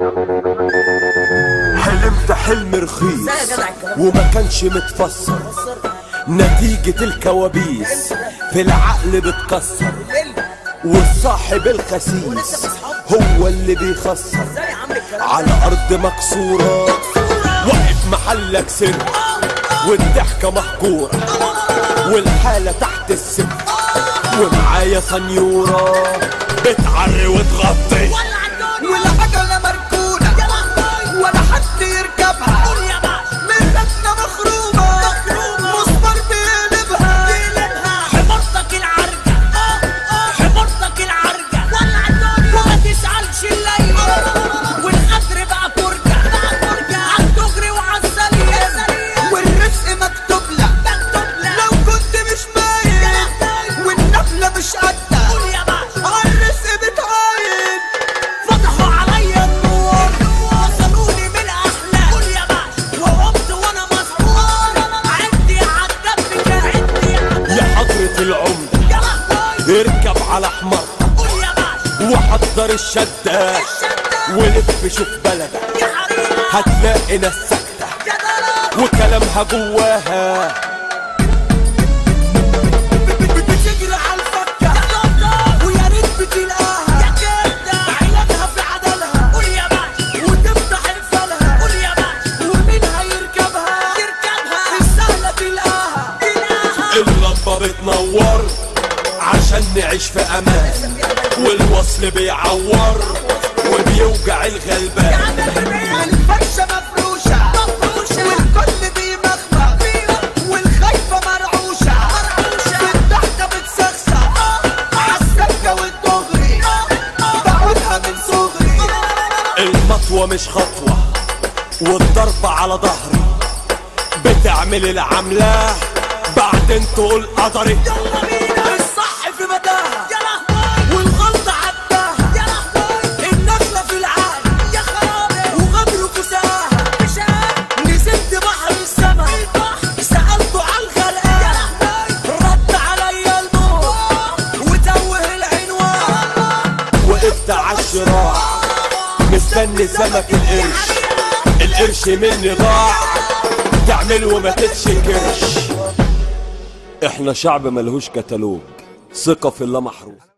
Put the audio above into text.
حلمت حلم رخيص وما كانش متفسر، نتيجة الكوابيس في العقل بتكسر، والصاحب الخسيس هو اللي بيخسر. على أرض مكسورة واقف محلك سر، والضحكة مهجورة والحالة تحت السر، ومعايا سنيورة بتعري وتغطي، والعجلة مركونة ولا حد يركبها، من ركنة مخرومة مسمار بيقلبها. حمارتك العرجة حمارتك العرجة وما تسألش الليل، والقدر بقى فرجة عالدغري وعالسليم، والرزق مكتوب لك لو كنت مش باين، والنبلة مش قدها عالرزق بتعاين. فتحوا عليا النور وصلوني من الأحلام، وقمت وأنا مسحور عدي عالدم كعدي يا حضرة العمدة اركب على حمارتك وحضر الشدة، ولف شوف بلدك هتلاقي ناس ساكتة وكلامها جواها. بتجري عالفكة ويا ريت بتلاقاها، عيلتها في عدلها وتفتح الفلها، ومنها يركبها السهلة تلاقاها. اللمبة بتنور عشان نعيش في امان، والوصل بيعور وبيوجع الغلبان. الفرشة مفروشة والكل بيمخمخ، والخايفة مرعوشة في الضحكة بتسخسخ، عالسكة والدغري بعودها من صغري. المطوة مش خطوة والضربة على ظهري، بتعمل العملة بعدين تقول قدري. الصح في مداها والغلطة عداها، النخلة في العالي وغدر كساها. نزلت بحر السما سألته عالخلقان، رد عليا الموت وتوه العنوان. وقفت عالشراع مستني سمك القرش مني ضاع، تعمل وما تتشكرش. احنا شعب ملهوش كتالوج، ثقة في الله محروف.